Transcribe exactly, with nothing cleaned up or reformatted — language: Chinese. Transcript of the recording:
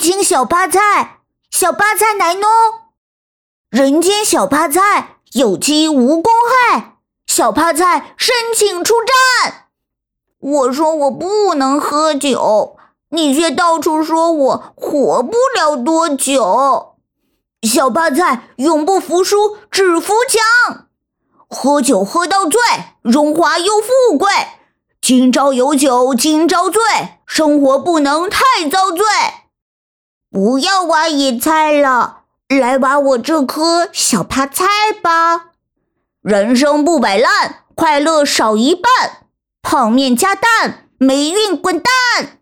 请小趴菜，小趴菜来喏。人间小趴菜，有机无公害，小趴菜申请出战。我说我不能喝酒，你却到处说我活不了多久。小趴菜永不服输，只服强。喝酒喝到醉，荣华又富贵。今朝有酒今朝醉，生活不能太遭罪。不要挖野菜了，来挖我这颗小趴菜吧。人生不摆烂，快乐少一半。泡面加蛋，霉运滚蛋。